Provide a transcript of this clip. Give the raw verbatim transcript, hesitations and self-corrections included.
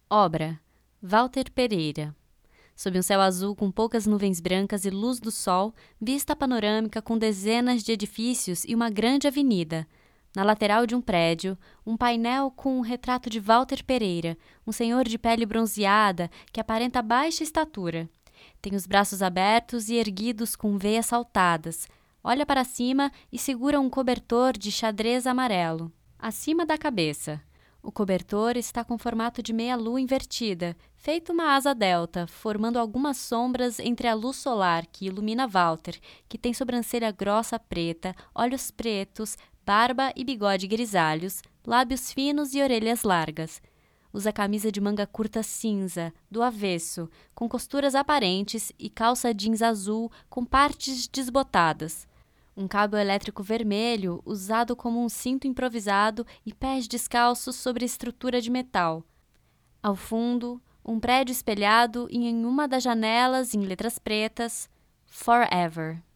Obra: Walter Pereira. Sob um céu azul com poucas nuvens brancas e luz do sol, vista panorâmica com dezenas de edifícios e uma grande avenida. Na lateral de um prédio, um painel com um retrato de Walter Pereira, um senhor de pele bronzeada que aparenta baixa estatura. Tem os braços abertos e erguidos com veias saltadas. Olha para cima e segura um cobertor de xadrez amarelo. Acima da cabeça. O cobertor está com formato de meia-lua invertida, feito uma asa delta, formando algumas sombras entre a luz solar que ilumina Walter, que tem sobrancelha grossa preta, olhos pretos, barba e bigode grisalhos, lábios finos e orelhas largas. Usa camisa de manga curta cinza, do avesso, com costuras aparentes e calça jeans azul com partes desbotadas. Um cabo elétrico vermelho usado como um cinto improvisado e pés descalços sobre estrutura de metal. Ao fundo, um prédio espelhado e em uma das janelas, em letras pretas, Forever.